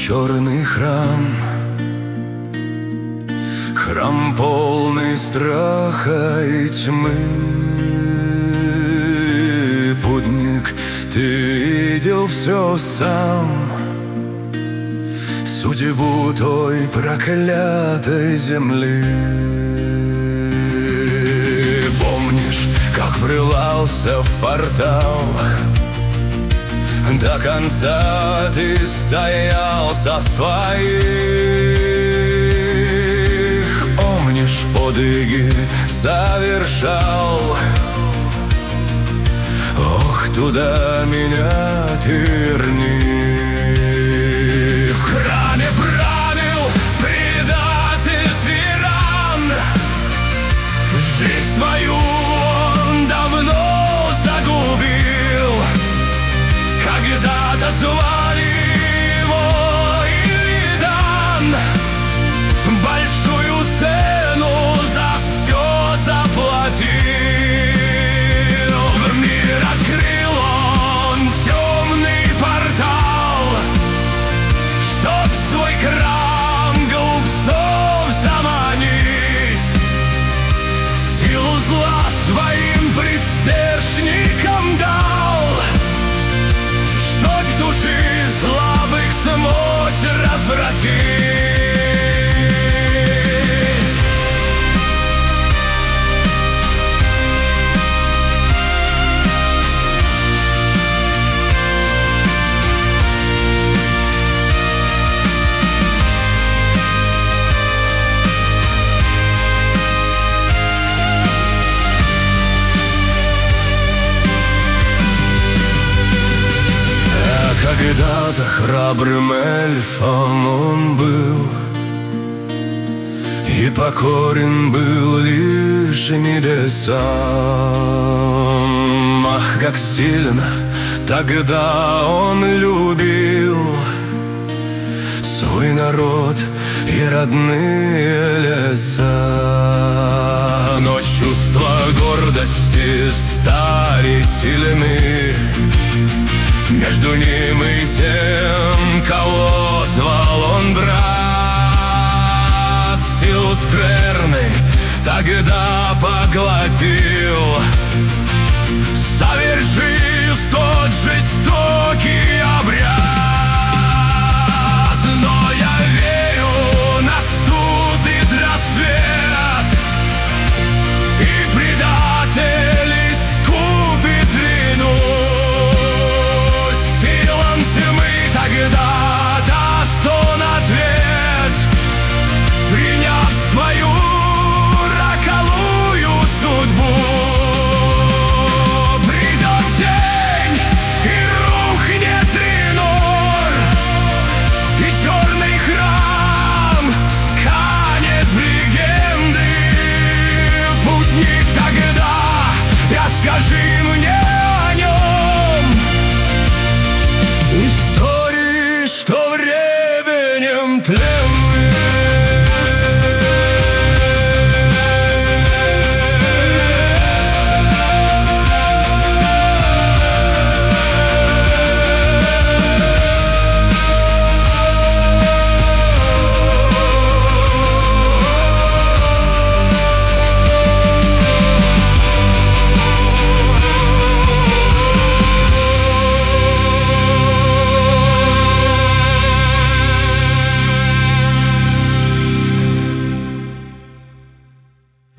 черный храм, храм полный страха и тьмы. Путник, ты видел все сам, судьбу той проклятой земли. Помнишь, как врывался в портал? До конца ты стоял со своих. Помнишь, подвиги совершал? Ох, туда меня ты верни. В храме правил предатель тиран, жизнь свою он давно загубил. Когда-то звали его Илидан, большую цену за все заплатил. В мир открыл он темный портал, чтоб свой храм глупцов заманить, силу зла своим предстежникам дал, чтоб души слабых смочь развратить. Когда-то храбрым эльфом он был, и покорен был лишь небесам. Ах, как сильно тогда он любил свой народ и родные леса. Но чувства гордости стали сильны между ним и тем, кого звал он брат. Силу скверны тогда поглотил